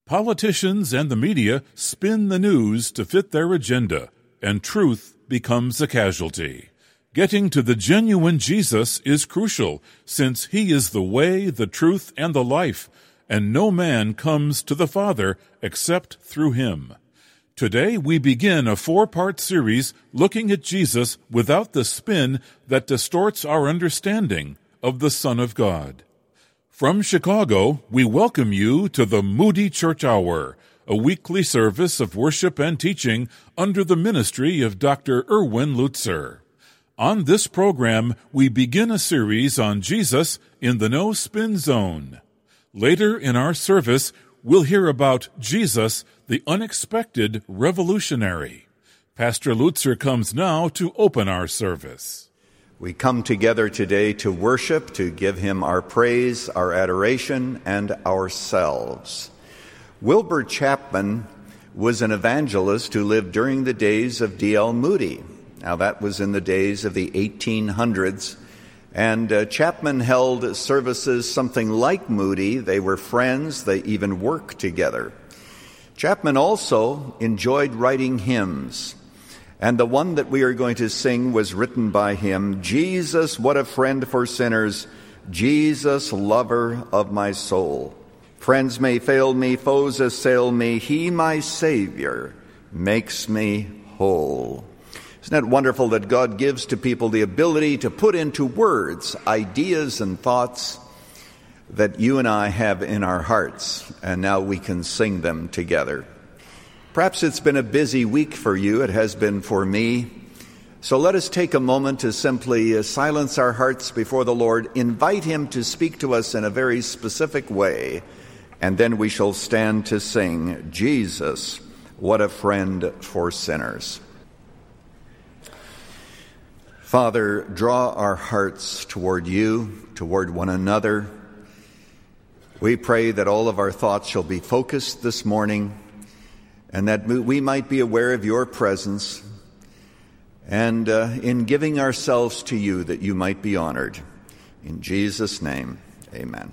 Politicians and the media spin the news to fit their agenda, and truth becomes a casualty. Getting to the genuine Jesus is crucial, since he is the way, the truth, and the life, and no man comes to the Father except through him. Today we begin a 4-part series looking at Jesus without the spin that distorts our understanding of the Son of God. From Chicago, we welcome you to the Moody Church Hour, a weekly service of worship and teaching under the ministry of Dr. Erwin Lutzer. On this program, we begin a series on Jesus in the No Spin Zone. Later in our service, we'll hear about Jesus, the unexpected revolutionary. Pastor Lutzer comes now to open our service. We come together today to worship, to give him our praise, our adoration, and ourselves. Wilbur Chapman was an evangelist who lived during the days of D.L. Moody. Now, that was in the days of the 1800s. And Chapman held services something like Moody. They were friends. They even worked together. Chapman also enjoyed writing hymns. And the one that we are going to sing was written by him, Jesus, what a friend for sinners, Jesus, lover of my soul. Friends may fail me, foes assail me, he, my Savior, makes me whole. Isn't that wonderful that God gives to people the ability to put into words ideas and thoughts that you and I have in our hearts, and now we can sing them together. Perhaps it's been a busy week for you. It has been for me. So let us take a moment to simply silence our hearts before the Lord, invite him to speak to us in a very specific way, and then we shall stand to sing, Jesus, what a friend for sinners. Father, draw our hearts toward you, toward one another. We pray that all of our thoughts shall be focused this morning, and that we might be aware of your presence, and in giving ourselves to you, that you might be honored. In Jesus' name, amen.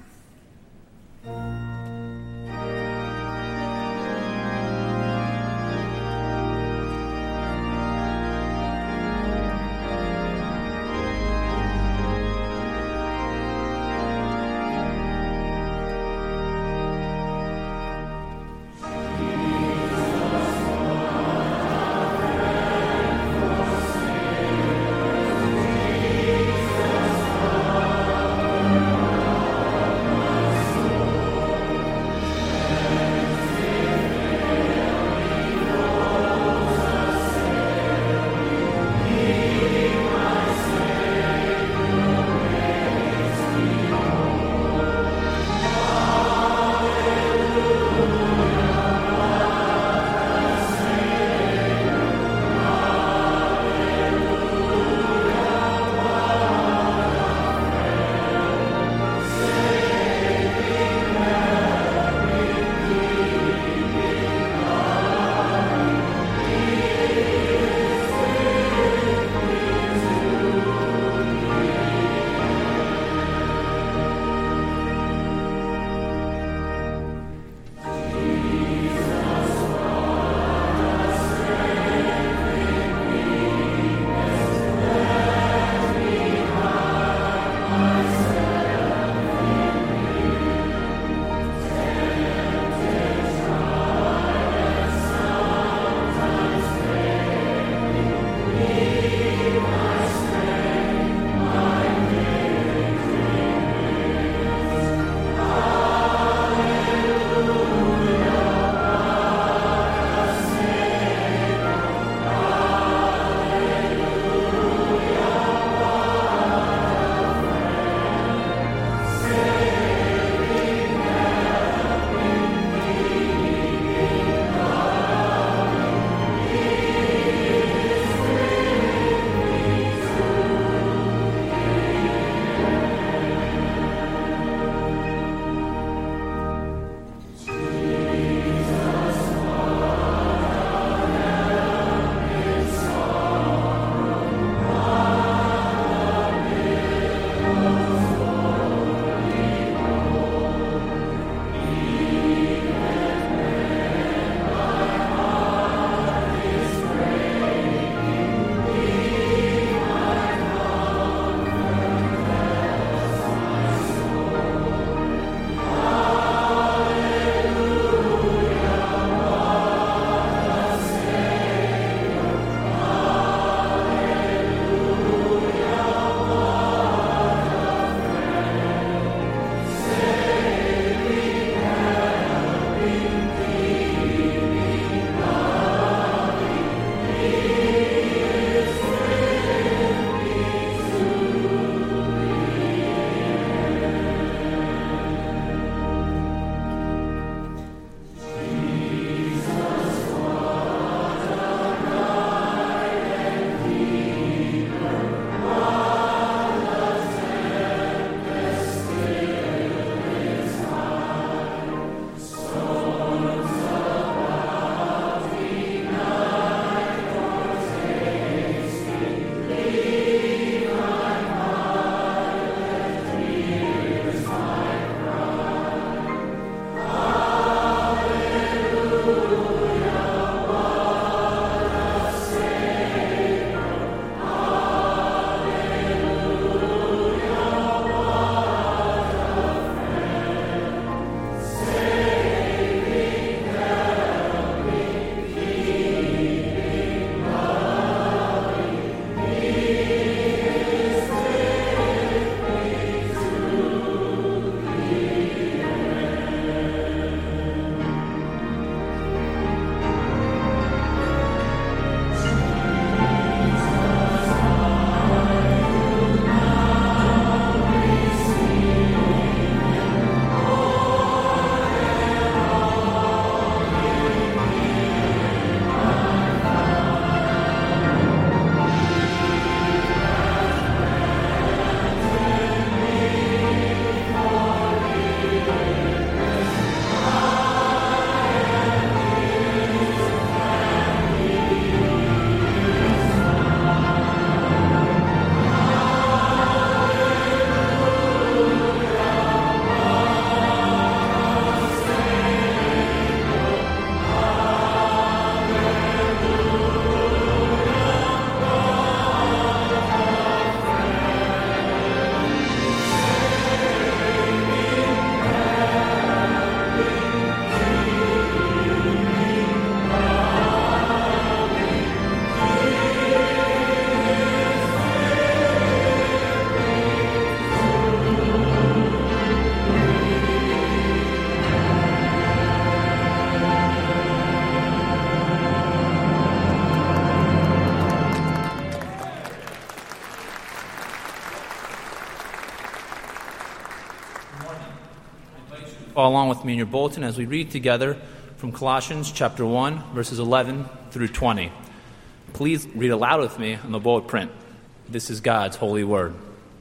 follow along with me in your bulletin as we read together from Colossians chapter 1, verses 11 through 20. Please read aloud with me on the bullet print. This is God's holy word.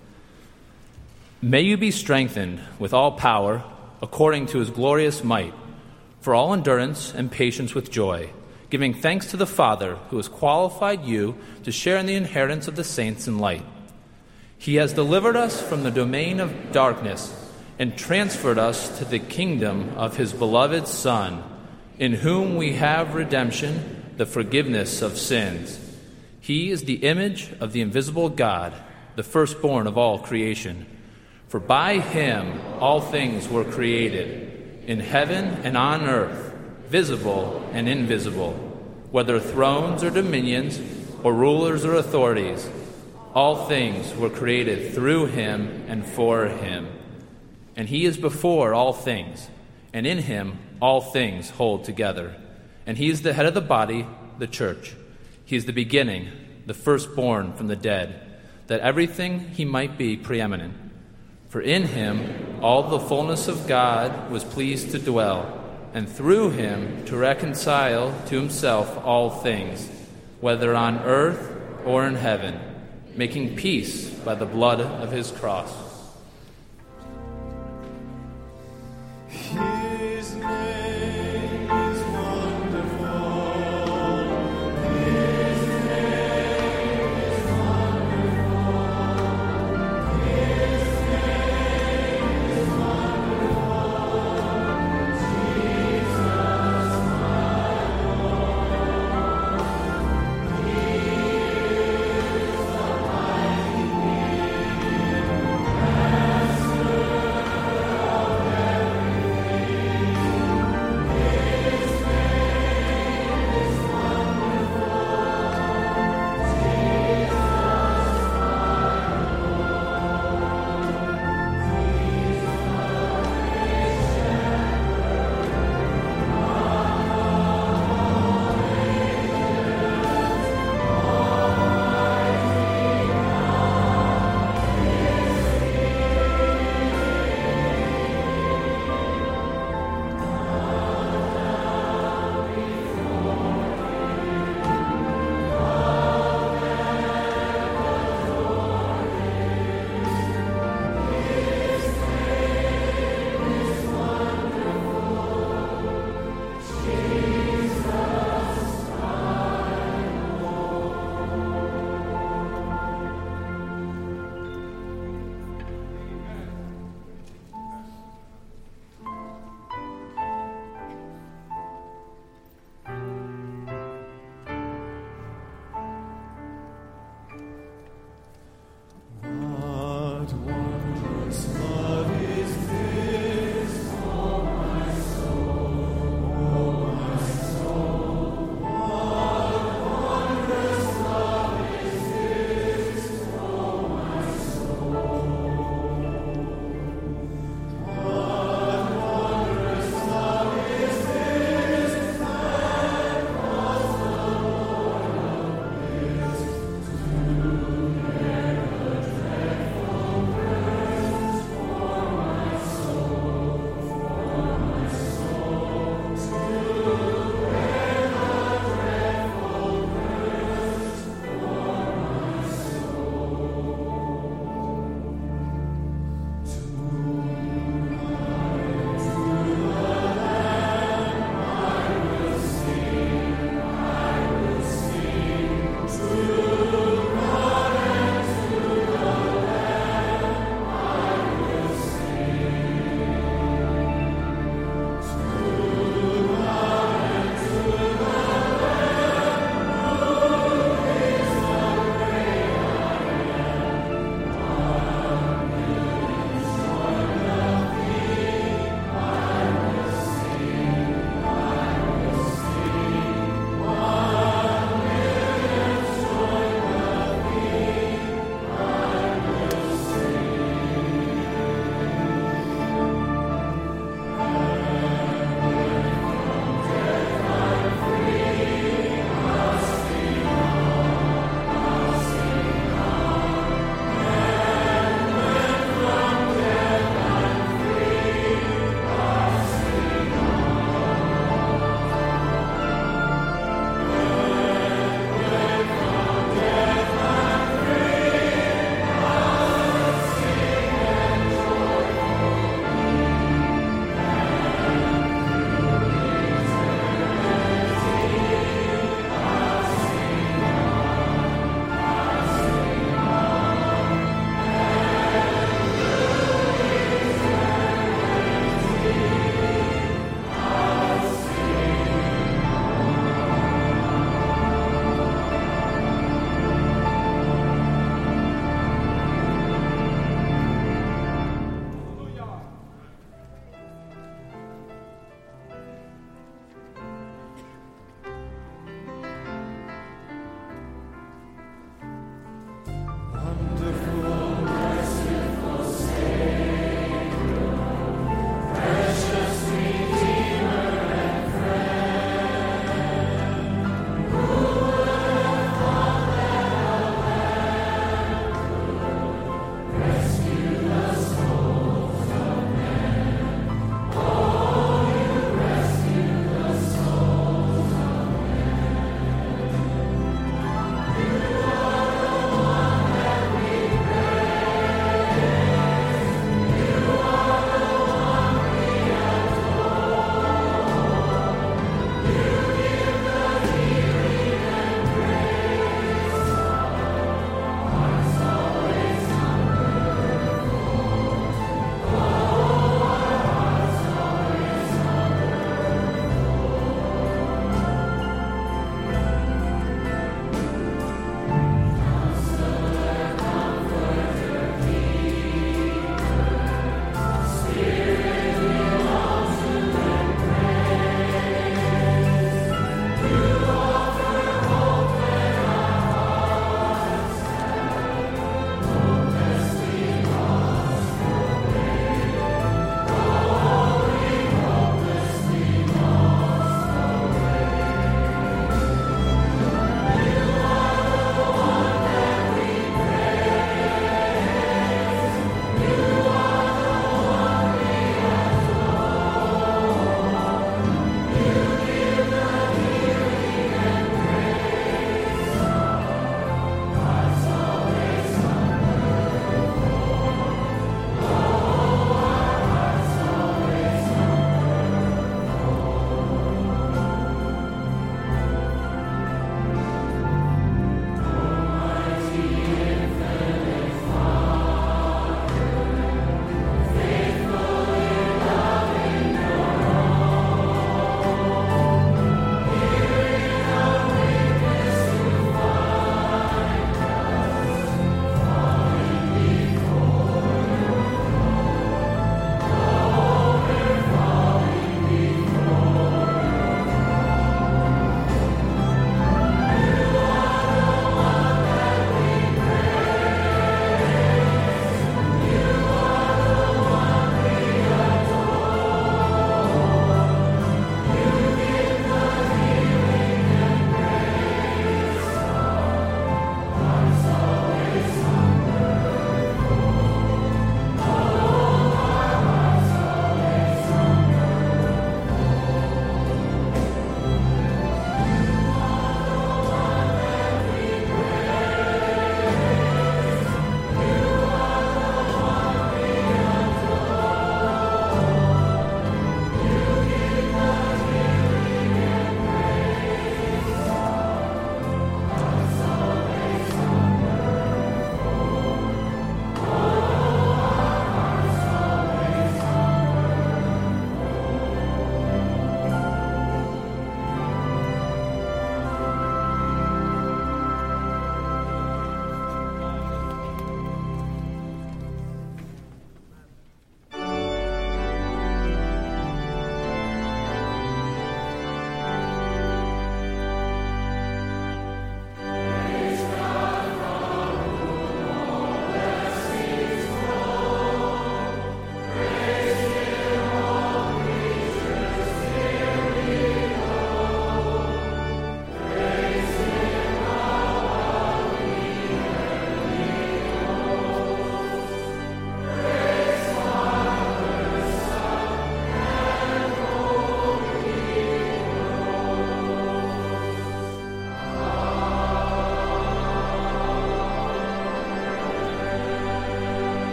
May you be strengthened with all power according to his glorious might, for all endurance and patience with joy, giving thanks to the Father who has qualified you to share in the inheritance of the saints in light. He has delivered us from the domain of darkness and transferred us to the kingdom of his beloved Son, in whom we have redemption, the forgiveness of sins. He is the image of the invisible God, the firstborn of all creation. For by him all things were created, in heaven and on earth, visible and invisible, whether thrones or dominions, or rulers or authorities. All things were created through him and for him. And he is before all things, and in him all things hold together. And he is the head of the body, the church. He is the beginning, the firstborn from the dead, that everything he might be preeminent. For in him all the fullness of God was pleased to dwell, and through him to reconcile to himself all things, whether on earth or in heaven, making peace by the blood of his cross. His name is wonderful. His name is wonderful. His name is wonderful. Jesus, my Lord. He is the mighty King.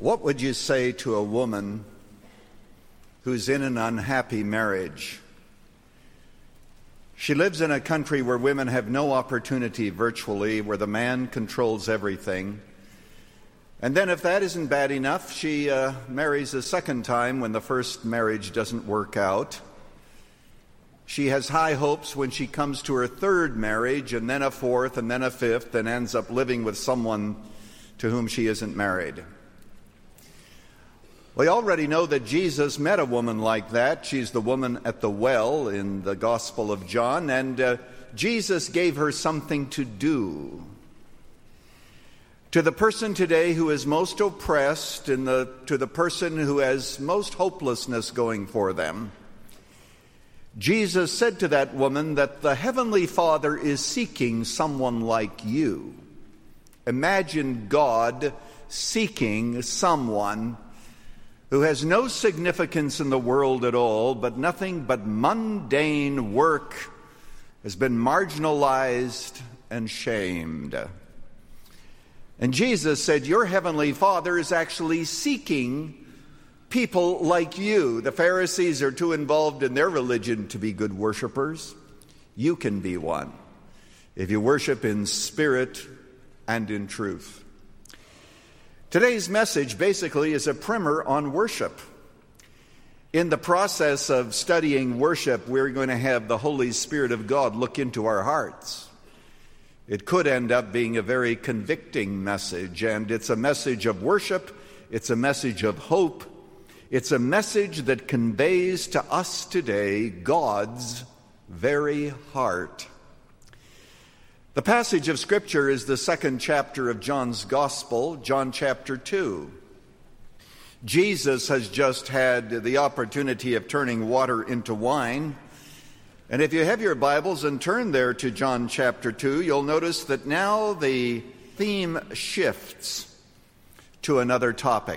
What would you say to a woman who's in an unhappy marriage? She lives in a country where women have no opportunity virtually, where the man controls everything. And then if that isn't bad enough, she marries a second time when the first marriage doesn't work out. She has high hopes when she comes to her third marriage, and then a fourth, and then a fifth, and ends up living with someone to whom she isn't married. We already know that Jesus met a woman like that. She's the woman at the well in the Gospel of John, and Jesus gave her something to do. To the person today who is most oppressed, to the person who has most hopelessness going for them, Jesus said to that woman that the Heavenly Father is seeking someone like you. Imagine God seeking someone who has no significance in the world at all, but nothing but mundane work, has been marginalized and shamed. And Jesus said, your Heavenly Father is actually seeking people like you. The Pharisees are too involved in their religion to be good worshipers. You can be one if you worship in spirit and in truth. Today's message basically is a primer on worship. In the process of studying worship, we're going to have the Holy Spirit of God look into our hearts. It could end up being a very convicting message, and it's a message of worship, it's a message of hope, it's a message that conveys to us today God's very heart. The passage of Scripture is the second chapter of John's Gospel, John chapter 2. Jesus has just had the opportunity of turning water into wine. And if you have your Bibles and turn there to John chapter 2, you'll notice that now the theme shifts to another topic.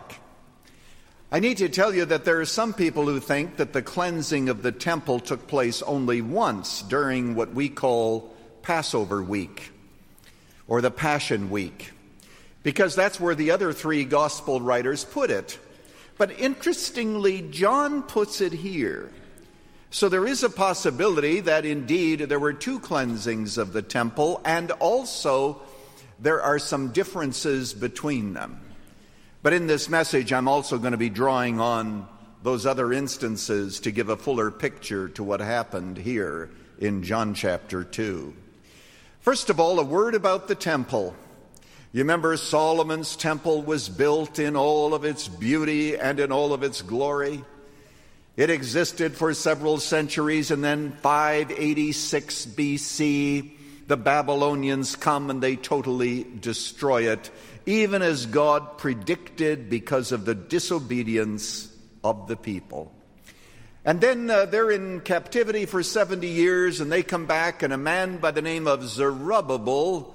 I need to tell you that there are some people who think that the cleansing of the temple took place only once during what we call Passover week or the Passion week, because that's where the other three gospel writers put it. But interestingly, John puts it here. So there is a possibility that indeed there were two cleansings of the temple, and also there are some differences between them. But in this message, I'm also going to be drawing on those other instances to give a fuller picture to what happened here in John chapter 2. First of all, a word about the temple. You remember Solomon's temple was built in all of its beauty and in all of its glory. It existed for several centuries, and then 586 BC, the Babylonians come and they totally destroy it, even as God predicted because of the disobedience of the people. And then they're in captivity for 70 years, and they come back, and a man by the name of Zerubbabel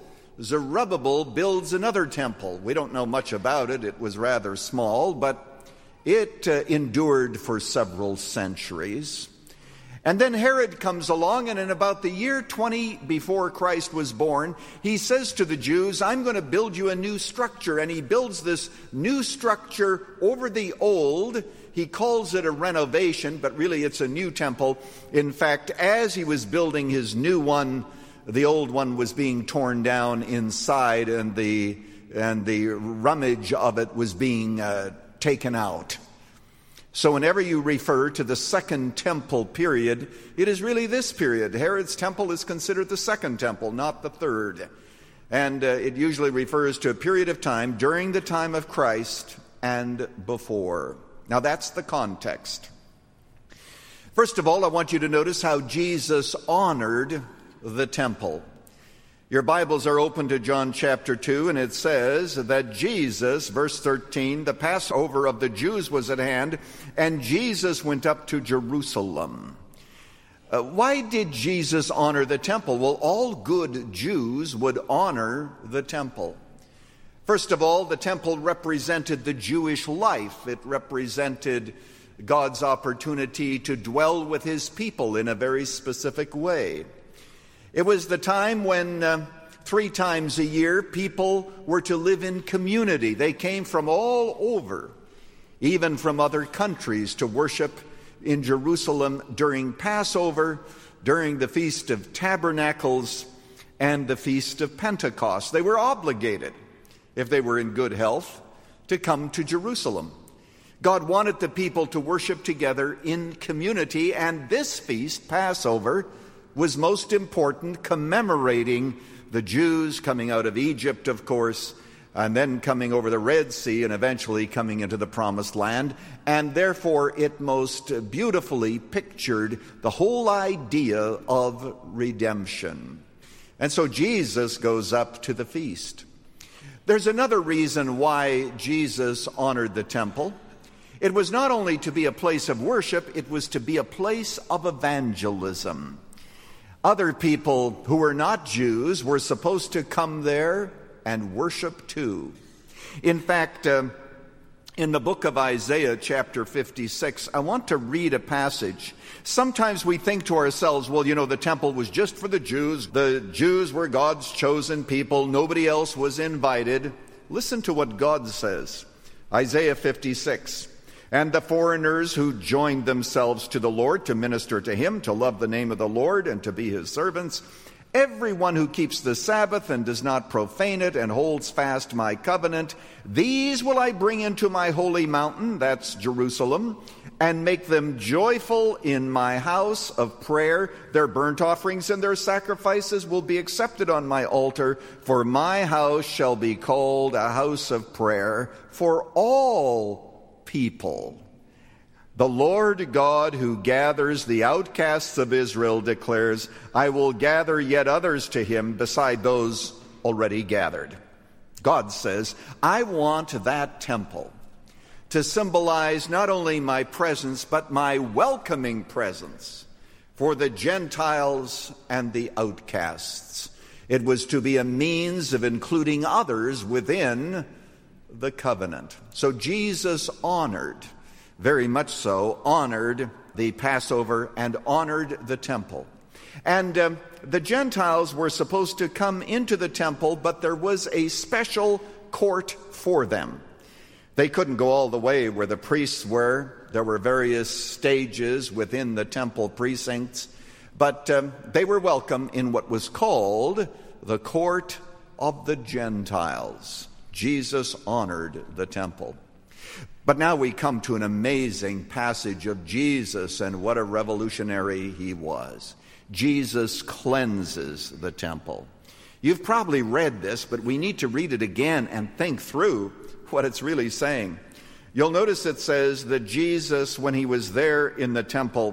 builds another temple. We don't know much about it. It was rather small, but it endured for several centuries. And then Herod comes along, and in about the year 20 before Christ was born, he says to the Jews, I'm going to build you a new structure. And he builds this new structure over the old. He calls it a renovation, but really it's a new temple. In fact, as he was building his new one, the old one was being torn down inside, and the rummage of it was being taken out. So whenever you refer to the Second Temple period, it is really this period. Herod's temple is considered the Second Temple, not the third. And it usually refers to a period of time during the time of Christ and before. Now that's the context. First of all, I want you to notice how Jesus honored the temple. Your Bibles are open to John chapter 2, and it says that Jesus, verse 13, the Passover of the Jews was at hand, and Jesus went up to Jerusalem. Why did Jesus honor the temple? Well, all good Jews would honor the temple. First of all, the temple represented the Jewish life. It represented God's opportunity to dwell with his people in a very specific way. It was the time when 3 times a year, people were to live in community. They came from all over, even from other countries, to worship in Jerusalem during Passover, during the Feast of Tabernacles, and the Feast of Pentecost. They were obligated, if they were in good health, to come to Jerusalem. God wanted the people to worship together in community, and this feast, Passover, was most important, commemorating the Jews coming out of Egypt, of course, and then coming over the Red Sea and eventually coming into the Promised Land. And therefore, it most beautifully pictured the whole idea of redemption. And so Jesus goes up to the feast. There's another reason why Jesus honored the temple. It was not only to be a place of worship, it was to be a place of evangelism. Other people who were not Jews were supposed to come there and worship too. In fact, in the book of Isaiah, chapter 56, I want to read a passage. Sometimes we think to ourselves, well, the temple was just for the Jews. The Jews were God's chosen people. Nobody else was invited. Listen to what God says. Isaiah 56. And the foreigners who joined themselves to the Lord to minister to him, to love the name of the Lord and to be his servants, everyone who keeps the Sabbath and does not profane it and holds fast my covenant, these will I bring into my holy mountain, that's Jerusalem, and make them joyful in my house of prayer. Their burnt offerings and their sacrifices will be accepted on my altar, for my house shall be called a house of prayer for all people. The Lord God who gathers the outcasts of Israel declares, I will gather yet others to him beside those already gathered. God says, I want that temple to symbolize not only my presence, but my welcoming presence for the Gentiles and the outcasts. It was to be a means of including others within the covenant. So Jesus very much so, honored the Passover and honored the temple. And the Gentiles were supposed to come into the temple, but there was a special court for them. They couldn't go all the way where the priests were. There were various stages within the temple precincts, but they were welcome in what was called the court of the Gentiles. Jesus honored the temple. But now we come to an amazing passage of Jesus, and what a revolutionary he was. Jesus cleanses the temple. You've probably read this, but we need to read it again and think through what it's really saying. You'll notice it says that Jesus, when he was there in the temple,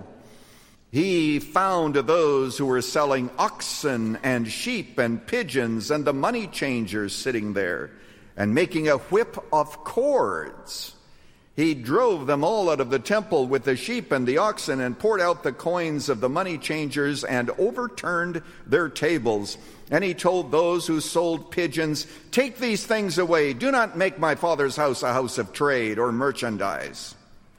he found those who were selling oxen and sheep and pigeons and the money changers sitting there and making a whip of cords. He drove them all out of the temple with the sheep and the oxen and poured out the coins of the money changers and overturned their tables. And he told those who sold pigeons, take these things away. Do not make my Father's house a house of trade or merchandise.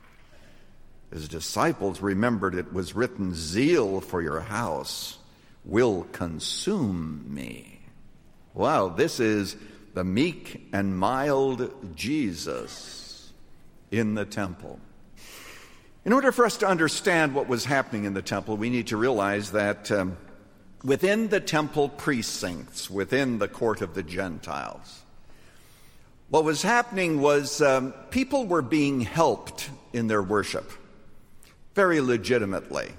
His disciples remembered it was written, zeal for your house will consume me. Wow, this is the meek and mild Jesus in the temple. In order for us to understand what was happening in the temple, we need to realize that within the temple precincts, within the court of the Gentiles, what was happening was people were being helped in their worship very legitimately.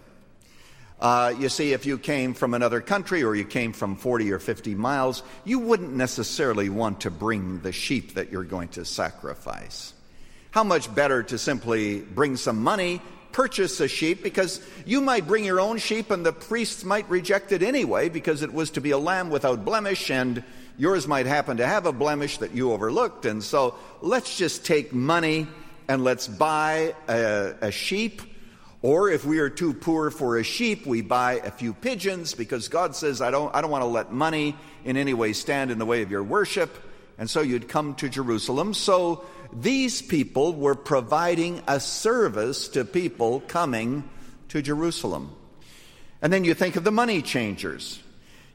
You see, if you came from another country or you came from 40 or 50 miles, you wouldn't necessarily want to bring the sheep that you're going to sacrifice. How much better to simply bring some money, purchase a sheep, because you might bring your own sheep and the priests might reject it anyway because it was to be a lamb without blemish and yours might happen to have a blemish that you overlooked. And so let's just take money and let's buy a sheep. Or if we are too poor for a sheep, we buy a few pigeons, because God says, I don't want to let money in any way stand in the way of your worship. And so you'd come to Jerusalem. So these people were providing a service to people coming to Jerusalem. And then you think of the money changers.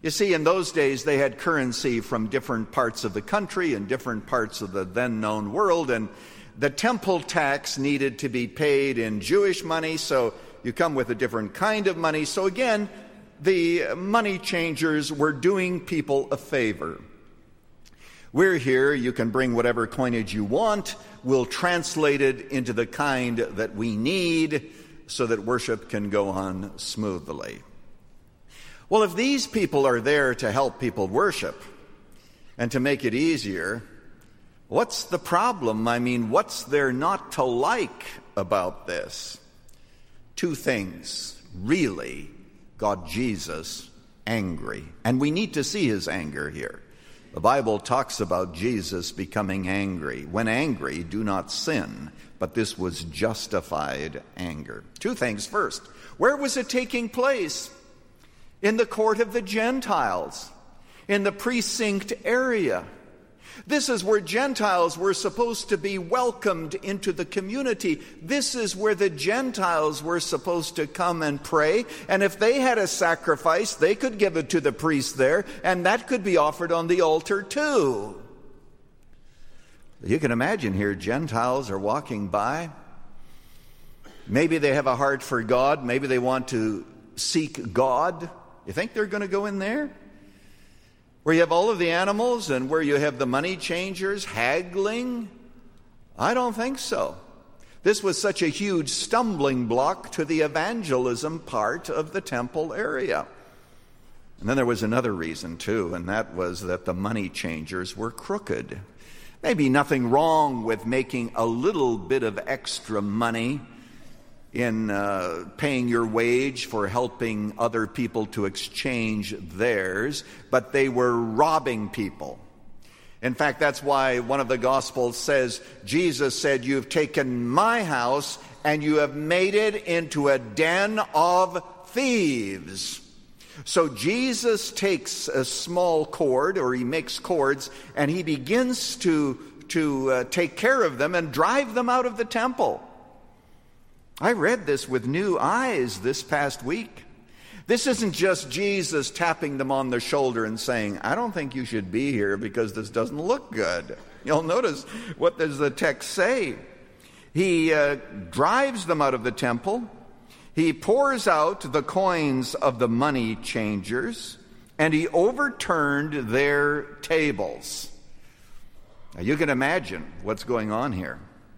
You see, in those days, they had currency from different parts of the country and different parts of the then-known world, and the temple tax needed to be paid in Jewish money, so you come with a different kind of money. So again, the money changers were doing people a favor. We're here, you can bring whatever coinage you want, we'll translate it into the kind that we need so that worship can go on smoothly. Well, if these people are there to help people worship and to make it easier, what's the problem? I mean, what's there not to like about this? Two things really got Jesus angry. And we need to see his anger here. The Bible talks about Jesus becoming angry. When angry, do not sin. But this was justified anger. Two things. First, where was it taking place? In the court of the Gentiles, in the precinct area. This is where Gentiles were supposed to be welcomed into the community. This is where the Gentiles were supposed to come and pray. And if they had a sacrifice, they could give it to the priest there, and that could be offered on the altar too. You can imagine here, Gentiles are walking by. Maybe they have a heart for God. Maybe they want to seek God. You think they're going to go in there? Where you have all of the animals and where you have the money changers haggling? I don't think so. This was such a huge stumbling block to the evangelism part of the temple area. And then there was another reason too, and that was that the money changers were crooked. Maybe nothing wrong with making a little bit of extra money in paying your wage for helping other people to exchange theirs, but they were robbing people. In fact, that's why one of the Gospels says, Jesus said, "You've taken my house and you have made it into a den of thieves." So Jesus takes a small cord, or he makes cords, and he begins to take care of them and drive them out of the temple. I read this with new eyes this past week. This isn't just Jesus tapping them on the shoulder and saying, "I don't think you should be here because this doesn't look good." You'll notice, what does the text say? He drives them out of the temple. He pours out the coins of the money changers, and he overturned their tables. Now you can imagine what's going on here.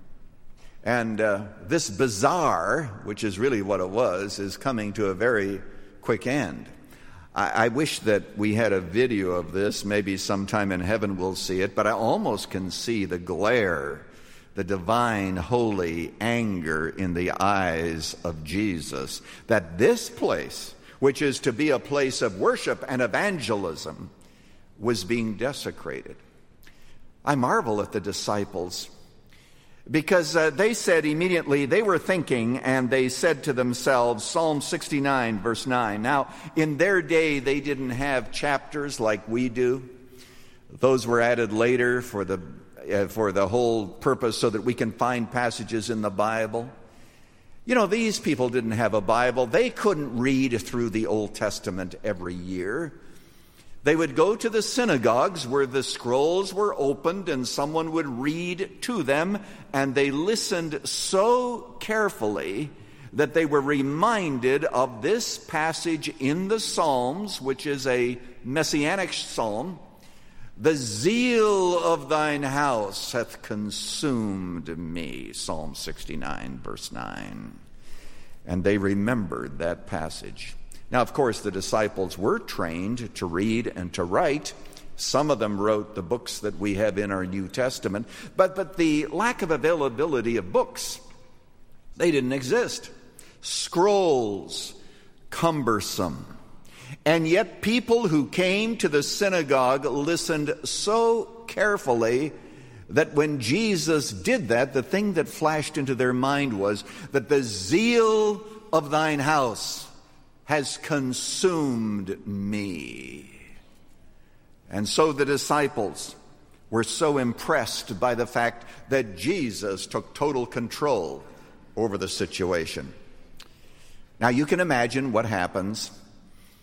And this bazaar, which is really what it was, is coming to a very quick end. I wish that we had a video of this. Maybe sometime in heaven we'll see it. But I almost can see the glare, the divine, holy anger in the eyes of Jesus, that this place, which is to be a place of worship and evangelism, was being desecrated. I marvel at the disciples, because they said immediately, they were thinking, and they said to themselves, Psalm 69, verse 9. Now, in their day, they didn't have chapters like we do. Those were added later for the whole purpose so that we can find passages in the Bible. You know, these people didn't have a Bible. They couldn't read through the Old Testament every year. They would go to the synagogues where the scrolls were opened and someone would read to them, and they listened so carefully that they were reminded of this passage in the Psalms, which is a messianic psalm. "The zeal of thine house hath consumed me," Psalm 69, verse 9. And they remembered that passage. Now, of course, the disciples were trained to read and to write. Some of them wrote the books that we have in our New Testament. But the lack of availability of books, they didn't exist. Scrolls, cumbersome. And yet people who came to the synagogue listened so carefully that when Jesus did that, the thing that flashed into their mind was that the zeal of thine house has consumed me. And so the disciples were so impressed by the fact that Jesus took total control over the situation. Now you can imagine what happens.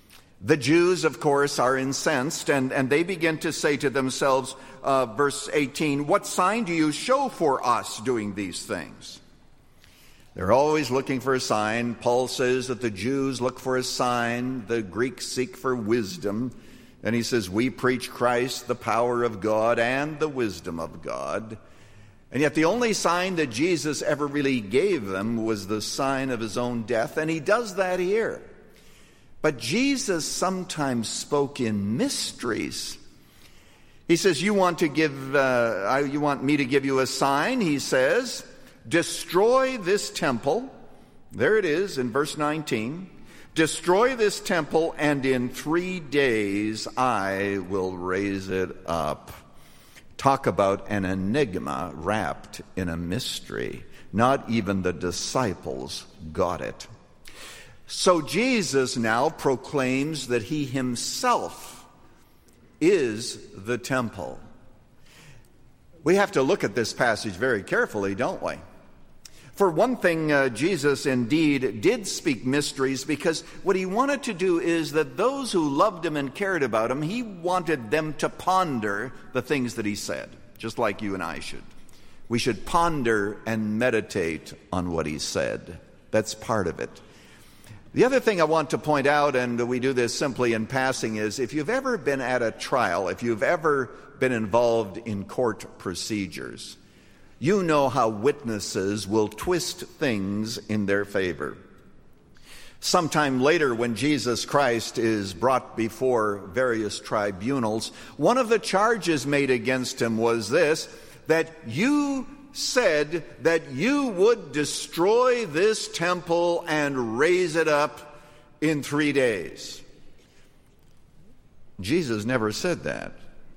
The Jews, of course, are incensed, and they begin to say to themselves, verse 18, "What sign do you show for us doing these things?" They're always looking for a sign. Paul says that the Jews look for a sign, the Greeks seek for wisdom. And he says, we preach Christ, the power of God and the wisdom of God. And yet the only sign that Jesus ever really gave them was the sign of his own death, and he does that here. But Jesus sometimes spoke in mysteries. He says, you want me to give you a sign? He says, destroy this temple. There it is in verse 19. Destroy this temple, and in 3 days I will raise it up. Talk about an enigma wrapped in a mystery. Not even the disciples got it. So Jesus now proclaims that he himself is the temple. We have to look at this passage very carefully, don't we? For one thing, Jesus indeed did speak mysteries, because what he wanted to do is that those who loved him and cared about him, he wanted them to ponder the things that he said, just like you and I should. We should ponder and meditate on what he said. That's part of it. The other thing I want to point out, and we do this simply in passing, is if you've ever been at a trial, if you've ever been involved in court procedures, you know how witnesses will twist things in their favor. Sometime later, when Jesus Christ is brought before various tribunals, one of the charges made against him was this, that you said that you would destroy this temple and raise it up in 3 days. Jesus never said that.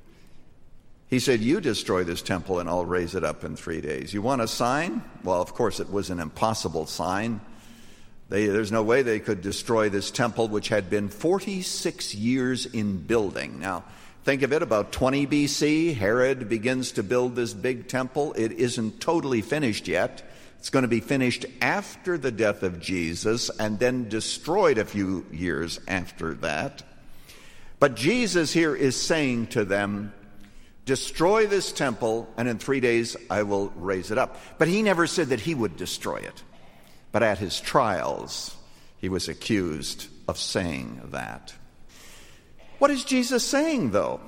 He said, you destroy this temple and I'll raise it up in 3 days. You want a sign? Well, of course, it was an impossible sign. There's no way they could destroy this temple, which had been 46 years in building. Now, think of it, about 20 BC, Herod begins to build this big temple. It isn't totally finished yet. It's going to be finished after the death of Jesus and then destroyed a few years after that. But Jesus here is saying to them, destroy this temple, and in 3 days I will raise it up. But he never said that he would destroy it. But at his trials, he was accused of saying that. What is Jesus saying, though?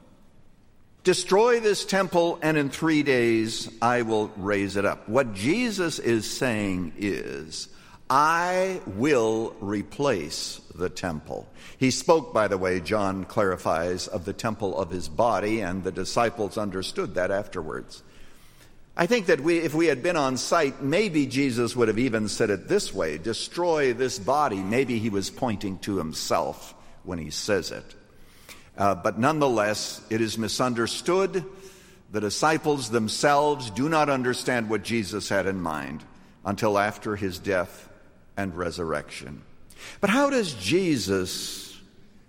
Destroy this temple, and in 3 days I will raise it up. What Jesus is saying is, I will replace the temple. He spoke, by the way, John clarifies, of the temple of his body, and the disciples understood that afterwards. I think that if we had been on site, maybe Jesus would have even said it this way, destroy this body. Maybe he was pointing to himself when he says it. But nonetheless, it is misunderstood. The disciples themselves do not understand what Jesus had in mind until after his death and resurrection. But how does Jesus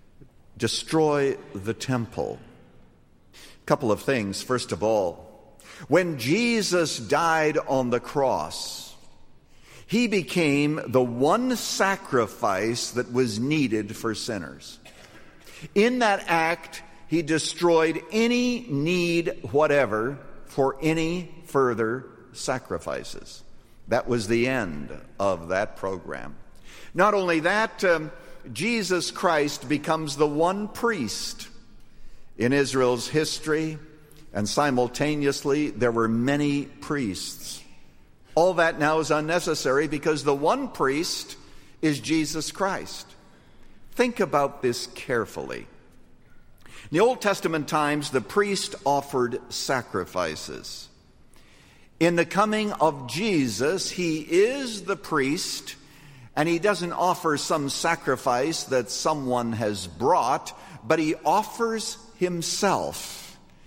destroy the temple? A couple of things. First of all, when Jesus died on the cross, he became the one sacrifice that was needed for sinners. In that act, he destroyed any need whatever for any further sacrifices. That was the end of that program. Not only that, Jesus Christ becomes the one priest in Israel's history, and simultaneously there were many priests. All that now is unnecessary because the one priest is Jesus Christ. Think about this carefully. In the Old Testament times, the priest offered sacrifices. In the coming of Jesus, he is the priest, and he doesn't offer some sacrifice that someone has brought, but he offers himself.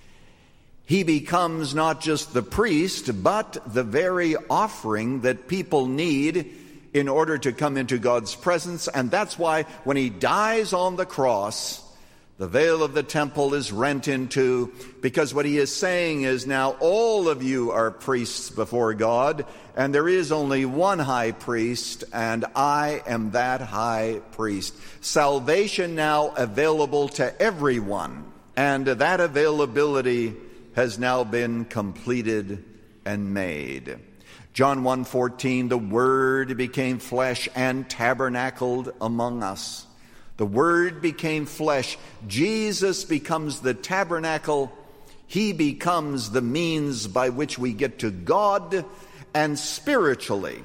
He becomes not just the priest, but the very offering that people need in order to come into God's presence. And that's why when he dies on the cross, The veil of the temple is rent in two, because what he is saying is, now all of you are priests before God, and there is only one high priest, and I am that high priest. Salvation now available to everyone, and that availability has now been completed and made. John 1:14, the Word became flesh and tabernacled among us. The Word became flesh. Jesus becomes the tabernacle. He becomes the means by which we get to God. And spiritually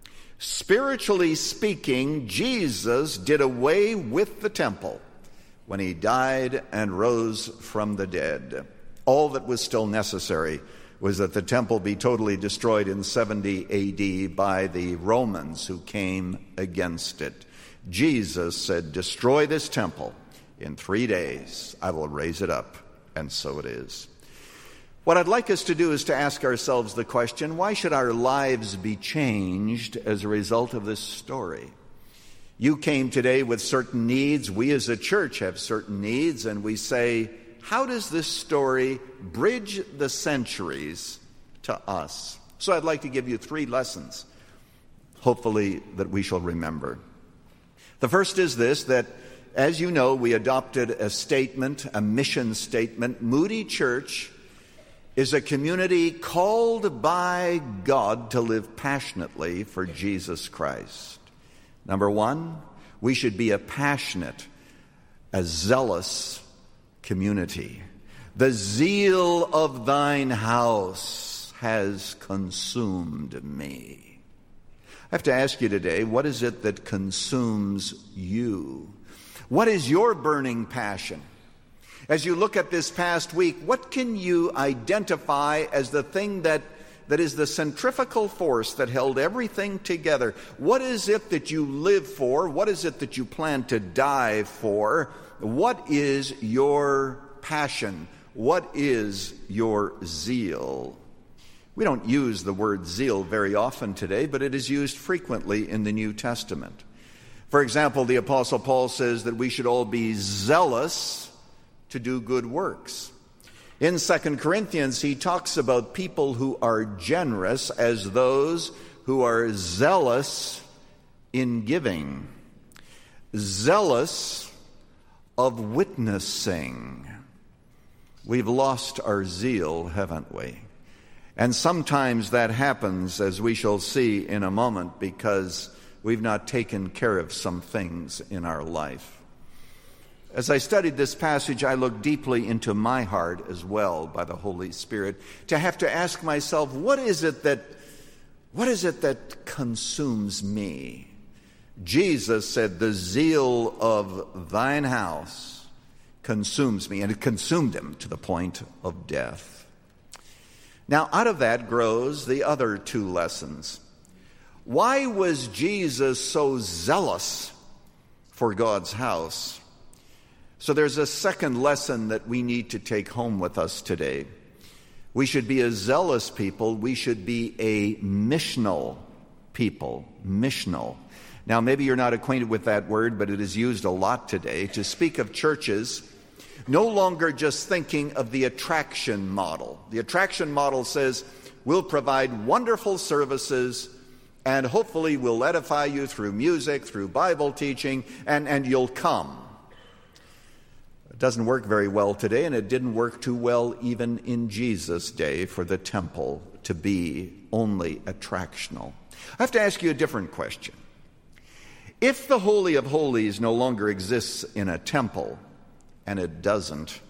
speaking, Jesus did away with the temple when he died and rose from the dead. All that was still necessary was that the temple be totally destroyed in 70 A.D. by the Romans who came against it. Jesus said, destroy this temple. In 3 days, I will raise it up. And so it is. What I'd like us to do is to ask ourselves the question, why should our lives be changed as a result of this story? You came today with certain needs. We as a church have certain needs. And we say, how does this story bridge the centuries to us? So I'd like to give you 3 lessons, hopefully, that we shall remember. The first is this, that as you know, we adopted a statement, a mission statement. Moody Church is a community called by God to live passionately for Jesus Christ. Number 1, we should be a passionate, a zealous community. The zeal of thine house has consumed me. I have to ask you today, what is it that consumes you? What is your burning passion? As you look at this past week, what can you identify as the thing that is the centrifugal force that held everything together? What is it that you live for? What is it that you plan to die for? What is your passion? What is your zeal? We don't use the word zeal very often today, but it is used frequently in the New Testament. For example, the Apostle Paul says that we should all be zealous to do good works. In 2 Corinthians, he talks about people who are generous as those who are zealous in giving, zealous of witnessing. We've lost our zeal, haven't we? And sometimes that happens, as we shall see in a moment, because we've not taken care of some things in our life. As I studied this passage, I looked deeply into my heart as well by the Holy Spirit to have to ask myself, what is it that consumes me? Jesus said, the zeal of thine house consumes me, and it consumed him to the point of death. Now, out of that grows the other 2 lessons. Why was Jesus so zealous for God's house? So there's a second lesson that we need to take home with us today. We should be a zealous people. We should be a missional people. Missional. Now, maybe you're not acquainted with that word, but it is used a lot today to speak of churches no longer just thinking of the attraction model. The attraction model says, we'll provide wonderful services, and hopefully we'll edify you through music, through Bible teaching, and you'll come. It doesn't work very well today, and it didn't work too well even in Jesus' day for the temple to be only attractional. I have to ask you a different question. If the Holy of Holies no longer exists in a temple, and it doesn't,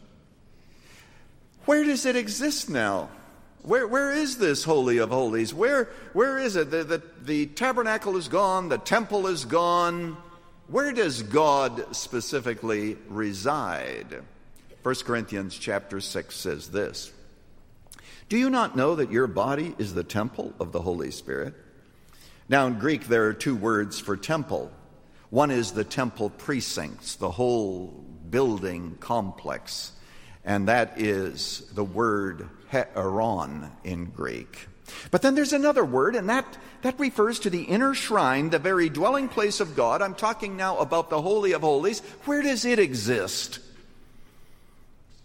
where does it exist now? Where is this Holy of Holies? Where is it? The tabernacle is gone, the temple is gone. Where does God specifically reside? 1 Corinthians chapter 6 says this, do you not know that your body is the temple of the Holy Spirit? Now in Greek there are 2 words for temple. One is the temple precincts, the whole building complex, and that is the word heteron in Greek. But then there's another word, and that refers to the inner shrine, the very dwelling place of God. I'm talking now about the Holy of Holies. Where does it exist?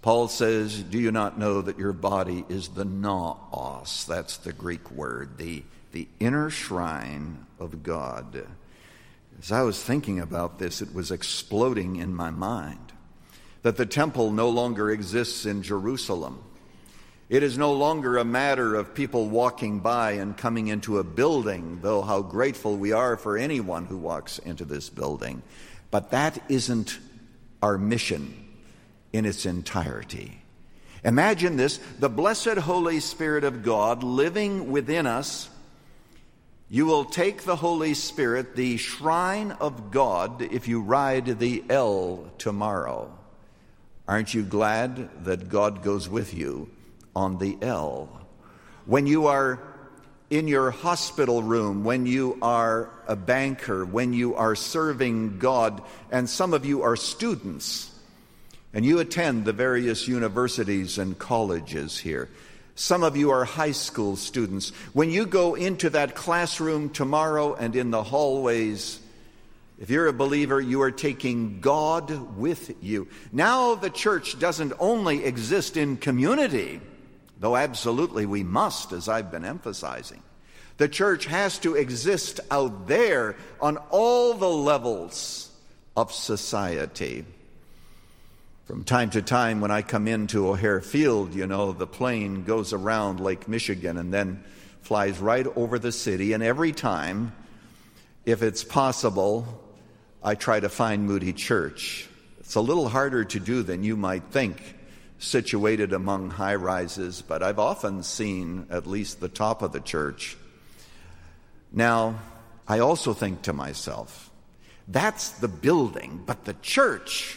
Paul says, do you not know that your body is the naos? That's the Greek word, the inner shrine of God. As I was thinking about this, it was exploding in my mind that the temple no longer exists in Jerusalem. It is no longer a matter of people walking by and coming into a building, though how grateful we are for anyone who walks into this building. But that isn't our mission in its entirety. Imagine this, the blessed Holy Spirit of God living within us. You will take the Holy Spirit, the shrine of God, if you ride the L tomorrow. Aren't you glad that God goes with you on the L? When you are in your hospital room, when you are a banker, when you are serving God, and some of you are students, and you attend the various universities and colleges here. Some of you are high school students. When you go into that classroom tomorrow and in the hallways, if you're a believer, you are taking God with you. Now the church doesn't only exist in community, though absolutely we must, as I've been emphasizing. The church has to exist out there on all the levels of society. From time to time, when I come into O'Hare Field, the plane goes around Lake Michigan and then flies right over the city. And every time, if it's possible, I try to find Moody Church. It's a little harder to do than you might think, situated among high rises, but I've often seen at least the top of the church. Now, I also think to myself, that's the building, but the church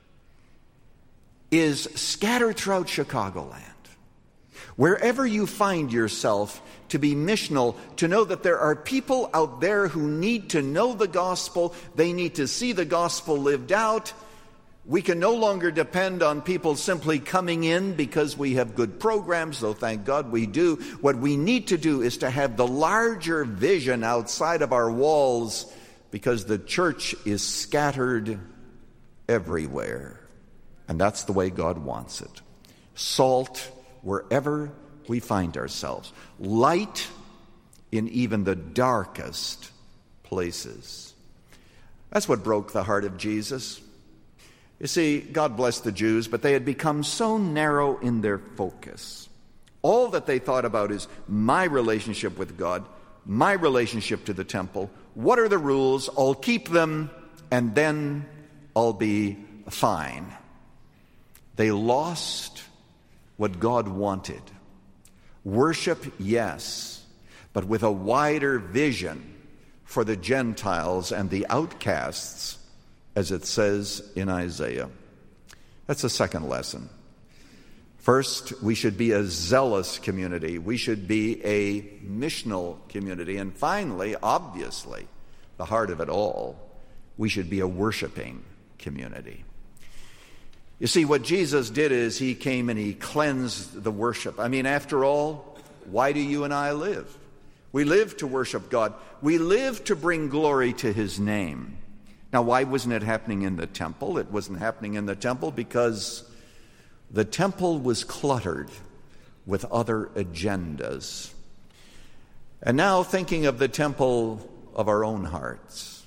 is scattered throughout Chicagoland. Wherever you find yourself to be missional, to know that there are people out there who need to know the gospel, they need to see the gospel lived out. We can no longer depend on people simply coming in because we have good programs, though thank God we do. What we need to do is to have the larger vision outside of our walls, because the church is scattered everywhere. And that's the way God wants it. Salt wherever we find ourselves. Light in even the darkest places. That's what broke the heart of Jesus. You see, God bless the Jews, but they had become so narrow in their focus. All that they thought about is my relationship with God, my relationship to the temple. What are the rules? I'll keep them, and then I'll be fine. They lost what God wanted. Worship, yes, but with a wider vision for the Gentiles and the outcasts, as it says in Isaiah. That's the second lesson. First, we should be a zealous community. We should be a missional community. And finally, obviously, the heart of it all, we should be a worshiping community. You see, what Jesus did is he came and he cleansed the worship. I mean, after all, why do you and I live? We live to worship God. We live to bring glory to his name. Now, why wasn't it happening in the temple? It wasn't happening in the temple because the temple was cluttered with other agendas. And now, thinking of the temple of our own hearts,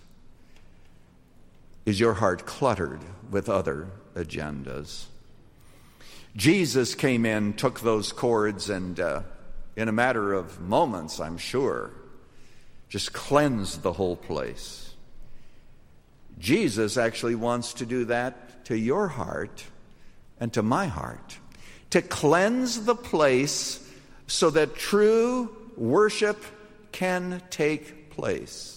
is your heart cluttered with other agendas? Jesus came in, took those cords, and in a matter of moments, I'm sure, just cleansed the whole place. Jesus actually wants to do that to your heart and to my heart, to cleanse the place so that true worship can take place.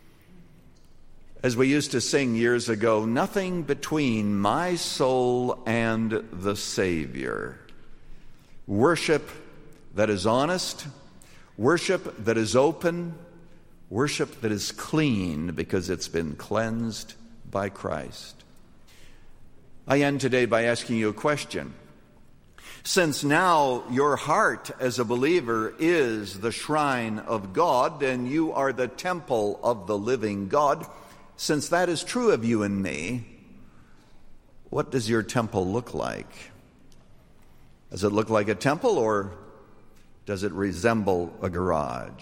As we used to sing years ago, nothing between my soul and the Savior. Worship that is honest, worship that is open, worship that is clean because it's been cleansed by Christ. I end today by asking you a question. Since now your heart as a believer is the shrine of God and you are the temple of the living God, since that is true of you and me, what does your temple look like? Does it look like a temple, or does it resemble a garage?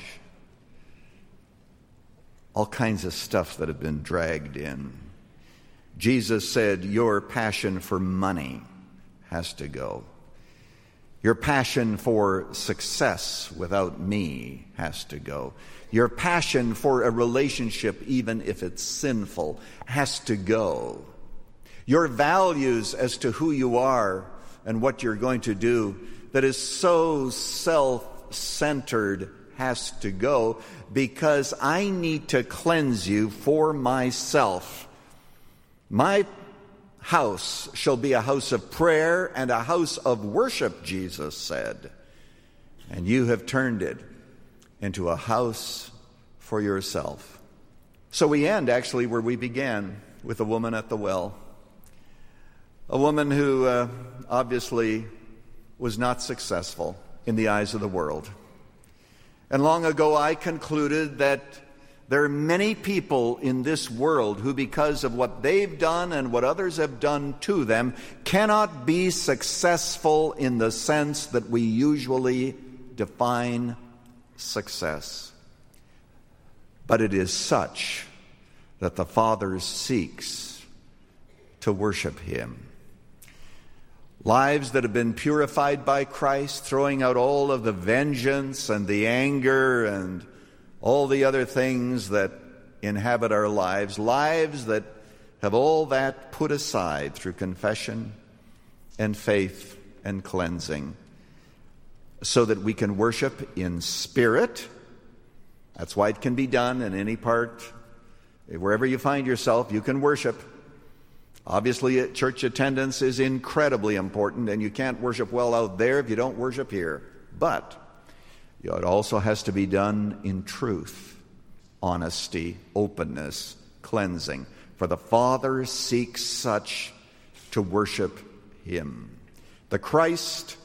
All kinds of stuff that have been dragged in. Jesus said, your passion for money has to go. Your passion for success without me has to go. Your passion for a relationship, even if it's sinful, has to go. Your values as to who you are and what you're going to do that is so self-centered has to go, because I need to cleanse you for myself. My house shall be a house of prayer and a house of worship, Jesus said. And you have turned it into a house for yourself. So we end actually where we began, with a woman at the well. A woman who obviously was not successful in the eyes of the world. And long ago I concluded that there are many people in this world who, because of what they've done and what others have done to them, cannot be successful in the sense that we usually define success. But it is such that the Father seeks to worship Him. Lives that have been purified by Christ, throwing out all of the vengeance and the anger and all the other things that inhabit our lives, lives that have all that put aside through confession and faith and cleansing, so that we can worship in spirit. That's why it can be done in any part. Wherever you find yourself, you can worship. Obviously, church attendance is incredibly important, and you can't worship well out there if you don't worship here. But it also has to be done in truth, honesty, openness, cleansing. For the Father seeks such to worship Him. The Christ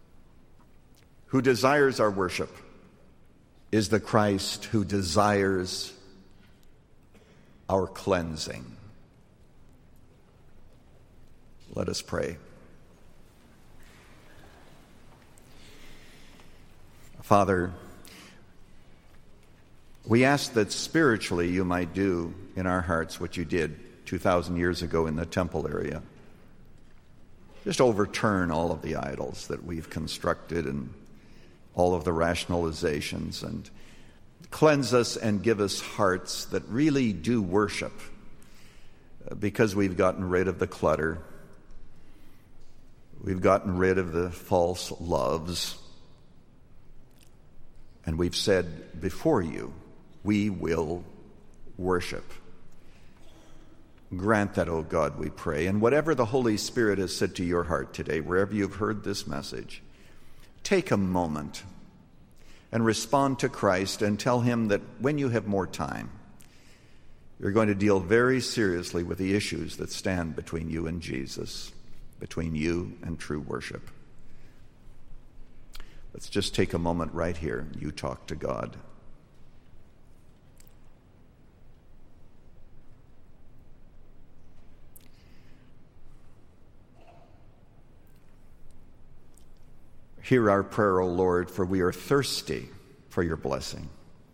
who desires our worship is the Christ who desires our cleansing. Let us pray. Father, we ask that spiritually you might do in our hearts what you did 2,000 years ago in the temple area. Just overturn all of the idols that we've constructed and all of the rationalizations, and cleanse us and give us hearts that really do worship, because we've gotten rid of the clutter. We've gotten rid of the false loves. And we've said before you, we will worship. Grant that, O God, we pray. And whatever the Holy Spirit has said to your heart today, wherever you've heard this message, take a moment and respond to Christ and tell Him that when you have more time, you're going to deal very seriously with the issues that stand between you and Jesus, between you and true worship. Let's just take a moment right here. You talk to God. Hear our prayer, O Lord, for we are thirsty for your blessing.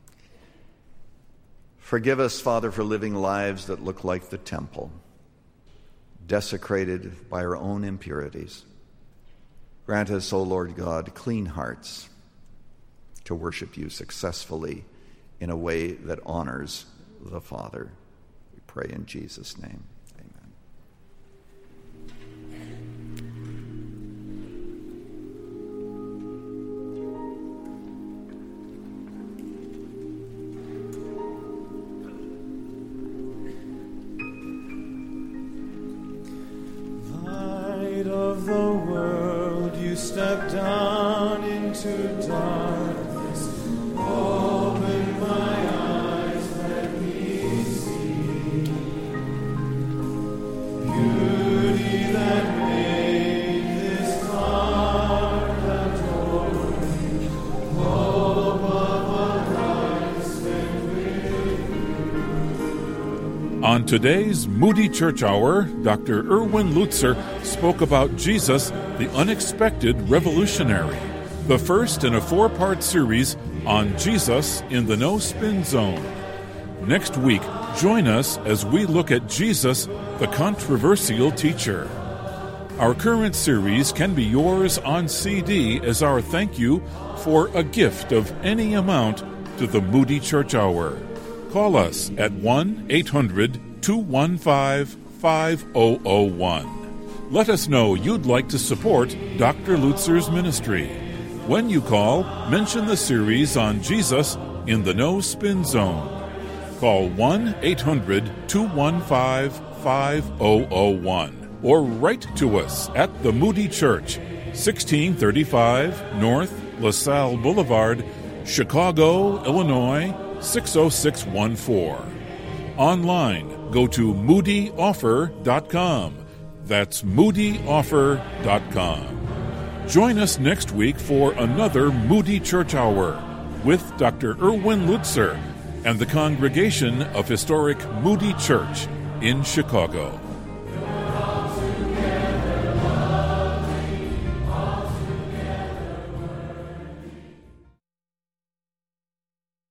Forgive us, Father, for living lives that look like the temple, desecrated by our own impurities. Grant us, O Lord God, clean hearts to worship you successfully in a way that honors the Father. We pray in Jesus' name. Amen. Light of the world, you step down into darkness. Open my eyes, let me see beauty that made this heart adore you. Hope of a life spent with you. On today's Moody Church Hour, Dr. Erwin Lutzer spoke about Jesus, the unexpected revolutionary, the first in a 4-part series on Jesus in the No Spin Zone. Next week, join us as we look at Jesus, the controversial teacher. Our current series can be yours on CD as our thank you for a gift of any amount to the Moody Church Hour. Call us at 1-800-215-5001. Let us know you'd like to support Dr. Lutzer's ministry. When you call, mention the series on Jesus in the No Spin Zone. Call 1-800-215-5001 or write to us at the Moody Church, 1635 North LaSalle Boulevard, Chicago, Illinois, 60614. Online, go to moodyoffer.com. That's moodyoffer.com. Join us next week for another Moody Church Hour with Dr. Erwin Lutzer and the congregation of historic Moody Church in Chicago.